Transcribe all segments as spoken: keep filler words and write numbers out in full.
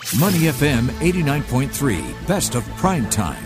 Money F M eighty-nine point three, best of prime time.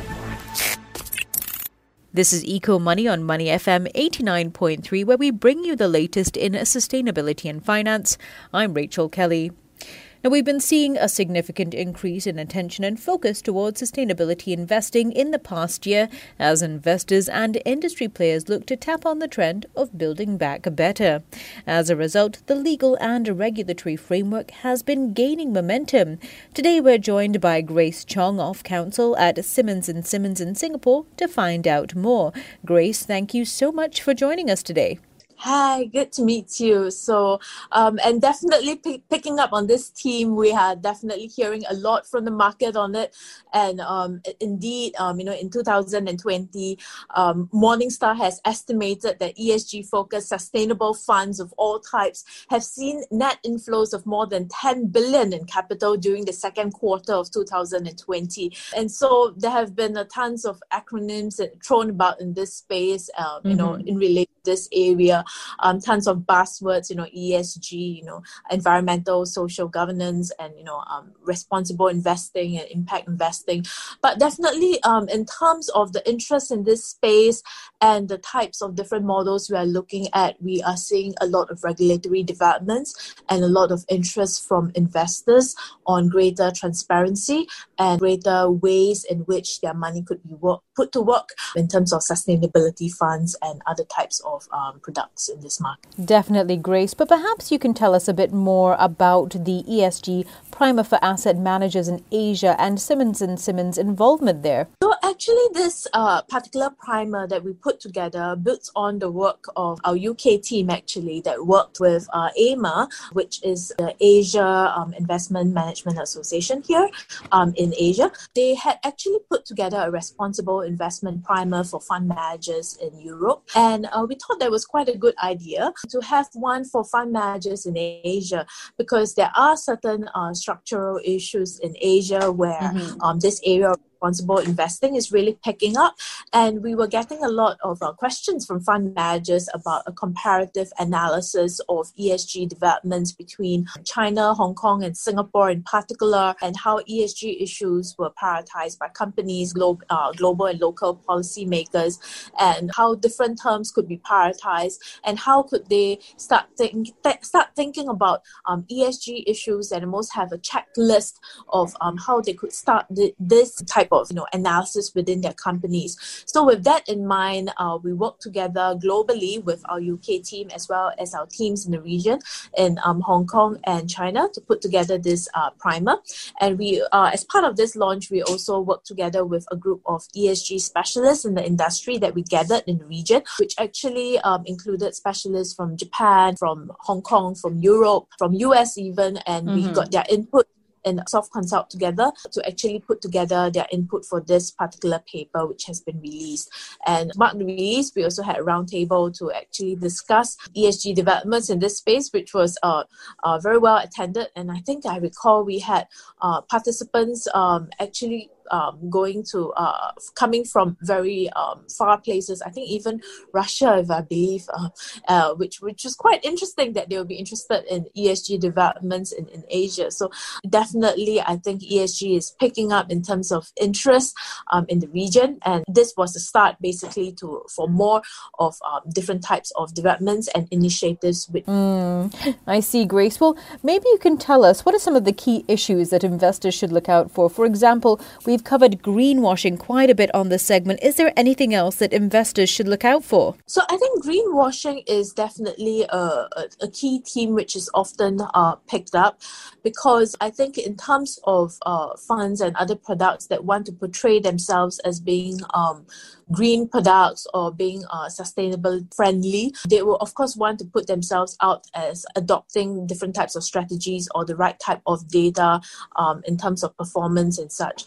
This is Eco Money on Money F M eighty-nine point three, where we bring you the latest in sustainability and finance. I'm Rachel Kelly. Now, we've been seeing a significant increase in attention and focus towards sustainability investing in the past year as investors and industry players look to tap on the trend of building back better. As a result, the legal and regulatory framework has been gaining momentum. Today, we're joined by Grace Chong of counsel at Simmons and Simmons in Singapore to find out more. Grace, thank you so much for joining us today. Hi, good to meet you. So, um, and definitely p- picking up on this theme, we are definitely hearing a lot from the market on it. And um, indeed, um, you know, in two thousand twenty, um, Morningstar has estimated that E S G-focused sustainable funds of all types have seen net inflows of more than ten billion in capital during the second quarter of two thousand twenty. And so there have been uh, tons of acronyms thrown about in this space, uh, mm-hmm. you know, in relation to this area. Um, tons of buzzwords, you know, E S G, you know, environmental, social governance, and, you know, um, responsible investing and impact investing. But definitely um, in terms of the interest in this space and the types of different models we are looking at, we are seeing a lot of regulatory developments and a lot of interest from investors on greater transparency and greater ways in which their money could be work, put to work in terms of sustainability funds and other types of um, products in this market. Definitely, Grace. But perhaps you can tell us a bit more about the E S G primer for asset managers in Asia and Simmons and Simmons' involvement there. So actually this uh, particular primer that we put together builds on the work of our U K team actually that worked with uh, A M A, which is the Asia um, Investment Management Association here um, in Asia. They had actually put together a responsible investment primer for fund managers in Europe. And uh, we thought that was quite a good idea to have one for fund managers in Asia, because there are certain uh, structural issues in Asia where mm-hmm. um, this area of responsible investing is really picking up. And we were getting a lot of uh, questions from fund managers about a comparative analysis of E S G developments between China, Hong Kong, and Singapore in particular, and how E S G issues were prioritized by companies, glo- uh, global and local policymakers, and how different terms could be prioritized, and how could they start, think, th- start thinking about um, E S G issues and almost have a checklist of um, how they could start th- this type of you know analysis within their companies. So with that in mind, uh, we work together globally with our U K team as well as our teams in the region in um, Hong Kong and China to put together this uh, primer. And we, uh, as part of this launch, we also work together with a group of E S G specialists in the industry that we gathered in the region, which actually um, included specialists from Japan, from Hong Kong, from Europe, from U S even, and mm-hmm. we got their input and soft consult together to actually put together their input for this particular paper, which has been released. And mark the release, we also had a roundtable to actually discuss E S G developments in this space, which was uh, uh, very well attended. And I think I recall we had uh, participants um, actually Um, going to, uh, coming from very um, far places, I think even Russia, if I believe, uh, uh, which which was quite interesting that they will be interested in E S G developments in, in Asia. So definitely, I think E S G is picking up in terms of interest um, in the region. And this was the start basically to for more of um, different types of developments and initiatives. With- mm, I see, Grace. Well, maybe you can tell us, what are some of the key issues that investors should look out for? For example, we've covered greenwashing quite a bit on this segment. Is there anything else that investors should look out for? So I think greenwashing is definitely a, a, a key theme which is often uh, picked up, because I think in terms of uh, funds and other products that want to portray themselves as being um, green products or being uh, sustainable friendly, they will of course want to put themselves out as adopting different types of strategies or the right type of data um, in terms of performance and such. But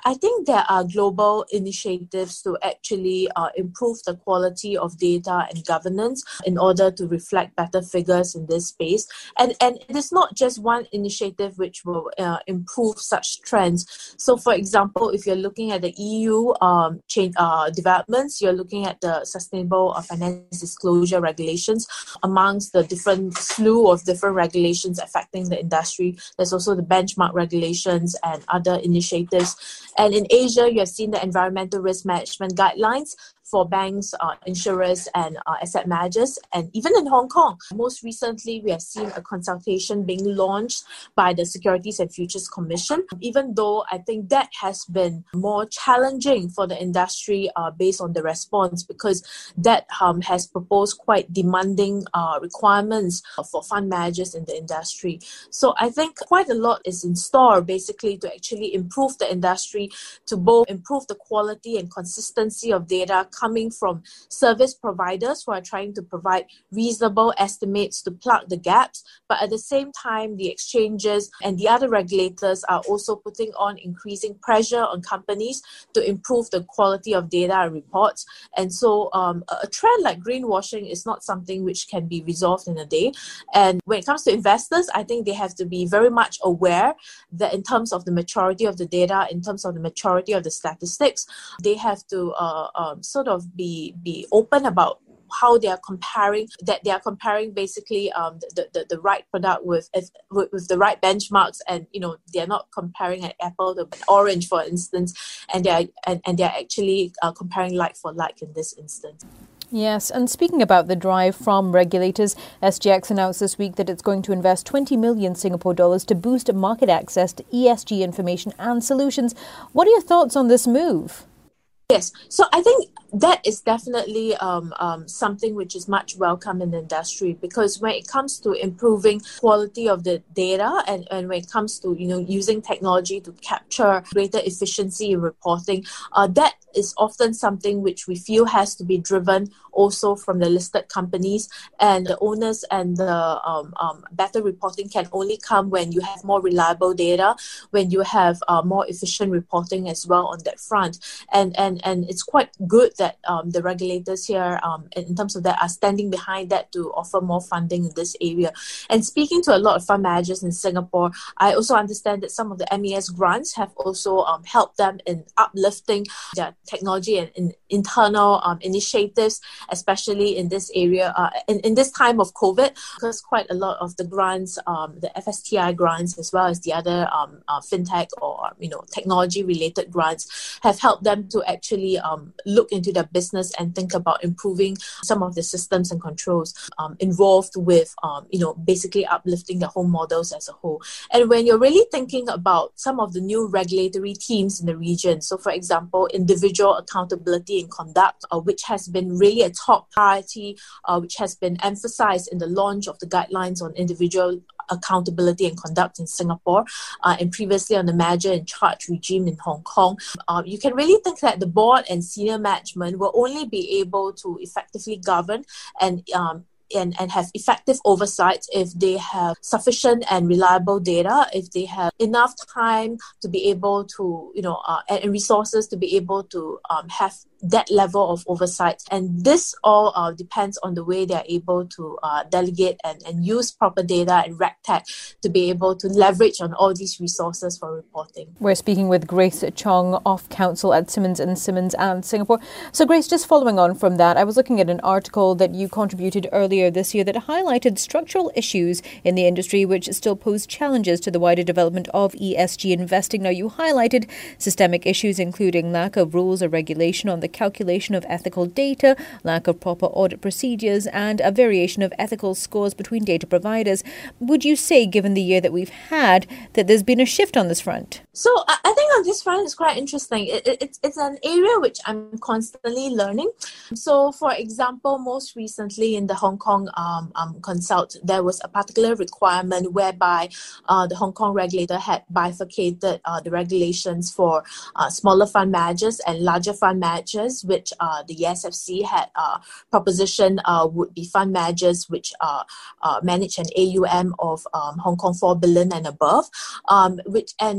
I think there are global initiatives to actually uh, improve the quality of data and governance in order to reflect better figures in this space. And, and it is not just one initiative which will uh, improve such trends. So, for example, if you're looking at the E U um, change, uh, developments, you're looking at the Sustainable uh, Finance Disclosure Regulations. Amongst the different slew of different regulations affecting the industry, there's also the benchmark regulations and other initiatives. And in Asia, you have seen the environmental risk management guidelines for banks, uh, insurers, and uh, asset managers. And even in Hong Kong, most recently, we have seen a consultation being launched by the Securities and Futures Commission, even though I think that has been more challenging for the industry uh, based on the response, because that um, has proposed quite demanding uh, requirements for fund managers in the industry. So I think quite a lot is in store, basically, to actually improve the industry, to both improve the quality and consistency of data coming from service providers who are trying to provide reasonable estimates to plug the gaps. But at the same time, the exchanges and the other regulators are also putting on increasing pressure on companies to improve the quality of data and reports. And so um, a trend like greenwashing is not something which can be resolved in a day. And when it comes to investors, I think they have to be very much aware that in terms of the maturity of the data, in terms of the maturity of the statistics, they have to uh, um, sort of be be open about how they are comparing, that they are comparing basically um, the, the, the right product with, with with the right benchmarks, and you know they are not comparing an apple to an orange, for instance, and they are and, and they are actually uh, comparing like for like in this instance. Yes, and speaking about the drive from regulators, S G X announced this week that it's going to invest twenty million Singapore dollars to boost market access to E S G information and solutions. What are your thoughts on this move? Yes, so I think that is definitely um, um, something which is much welcome in the industry, because when it comes to improving quality of the data, and, and when it comes to you know using technology to capture greater efficiency in reporting, uh, that is often something which we feel has to be driven also from the listed companies, and the owners, and the um, um, better reporting can only come when you have more reliable data, when you have uh, more efficient reporting as well on that front. And and and it's quite good that um, the regulators here, um, in terms of that, are standing behind that to offer more funding in this area. And speaking to a lot of fund managers in Singapore, I also understand that some of the M A S grants have also um, helped them in uplifting their technology and in internal um, initiatives, especially in this area, uh, in, in this time of COVID, because quite a lot of the grants, um, the F S T I grants, as well as the other um, uh, fintech or you know technology-related grants, have helped them to actually um, look into their business and think about improving some of the systems and controls um, involved with um, you know basically uplifting the whole models as a whole. And when you're really thinking about some of the new regulatory teams in the region, so for example, individual accountability and conduct, uh, which has been really a top priority, uh, which has been emphasized in the launch of the guidelines on individual accountability and conduct in Singapore, uh, and previously on the manager in charge regime in Hong Kong. Uh, you can really think that the board and senior management will only be able to effectively govern and um, And, and have effective oversight if they have sufficient and reliable data, if they have enough time to be able to, you know, uh, and resources to be able to um, have that level of oversight. And this all uh, depends on the way they are able to uh, delegate and, and use proper data and RegTech to be able to leverage on all these resources for reporting. We're speaking with Grace Chong, off counsel at Simmons and Simmons and Singapore. So Grace, just following on from that, I was looking at an article that you contributed earlier this year that highlighted structural issues in the industry which still pose challenges to the wider development of E S G investing. Now, you highlighted systemic issues including lack of rules or regulation on the calculation of ethical data, lack of proper audit procedures, and a variation of ethical scores between data providers. Would you say, given the year that we've had, that there's been a shift on this front? So I think on this front, it's quite interesting. It, it, it's, it's an area which I'm constantly learning. So, for example, most recently in the Hong Kong um, um, Consult, there was a particular requirement whereby uh, the Hong Kong regulator had bifurcated uh, the regulations for uh, smaller fund managers and larger fund managers, which uh, the E S F C had uh, proposition uh, would be fund managers which uh, uh, manage an A U M of um, Hong Kong four billion and above, um, which and the E S F C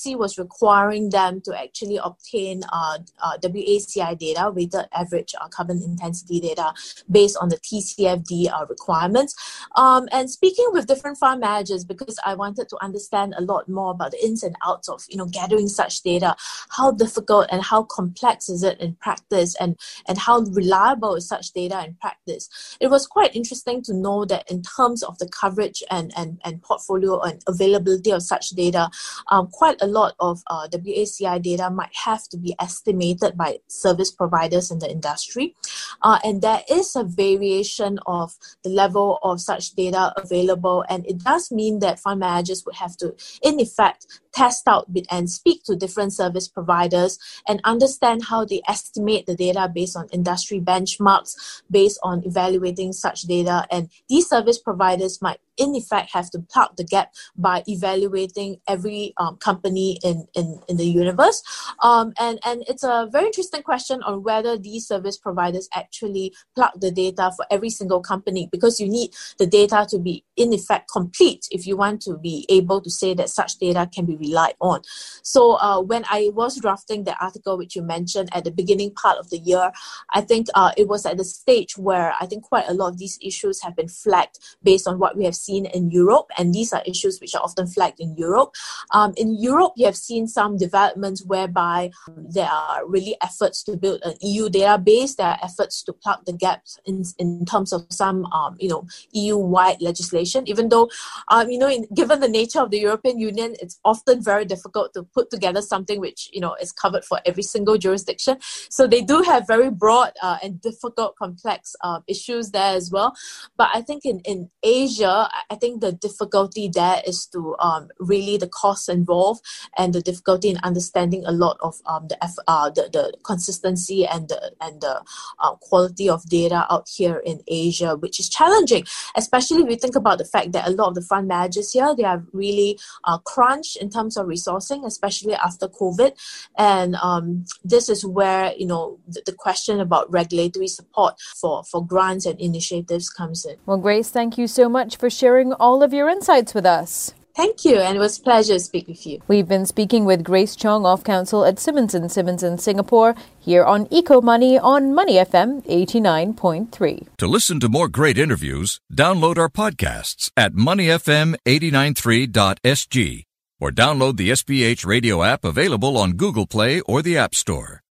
C was requiring them to actually obtain uh, uh, W A C I data, weighted average uh, carbon intensity data, based on the T C F D uh, requirements. Um, and speaking with different fund managers, because I wanted to understand a lot more about the ins and outs of, you know, gathering such data, how difficult and how complex is it in practice, and, and how reliable is such data in practice. It was quite interesting to know that in terms of the coverage and, and, and portfolio and availability of such data, um, quite a lot of uh, W A C I data might have to be estimated by service providers in the industry. Uh, and there is a variation of the level of such data available, and it does mean that fund managers would have to, in effect, test out and speak to different service providers and understand how they estimate the data based on industry benchmarks, based on evaluating such data. And these service providers might, in effect, have to plug the gap by evaluating every um, company in, in, in the universe. Um, and, and it's a very interesting question on whether these service providers actually plug the data for every single company, because you need the data to be, in effect, complete if you want to be able to say that such data can be relied on. So uh, when I was drafting the article which you mentioned at the beginning part of the year, I think uh, it was at the stage where I think quite a lot of these issues have been flagged based on what we have seen in Europe, and these are issues which are often flagged in Europe. Um, in Europe, you have seen some developments whereby um, there are really efforts to build an E U database. There are efforts to plug the gaps in, in terms of some, um, you know, E U-wide legislation. Even though, um, you know, in, given the nature of the European Union, it's often very difficult to put together something which, you know, is covered for every single jurisdiction. So they do have very broad uh, and difficult, complex uh, issues there as well. But I think in, in Asia, I think the difficulty there is to um, really the costs involved and the difficulty in understanding a lot of um, the, uh, the the consistency and the and the uh, quality of data out here in Asia, which is challenging, especially if you think about the fact that a lot of the fund managers here, they are really uh, crunched in terms of resourcing, especially after COVID. And um, this is where, you know, the, the question about regulatory support for, for grants and initiatives comes in. Well, Grace, thank you so much for sharing all of your insights with us. Thank you, and it was a pleasure to speak with you. We've been speaking with Grace Chong of Counsel at Simmons and Simmons in Singapore, here on Eco Money on Money F M eighty-nine point three. To listen to more great interviews, download our podcasts at money f m eight nine three dot s g or download the S P H radio app available on Google Play or the App Store.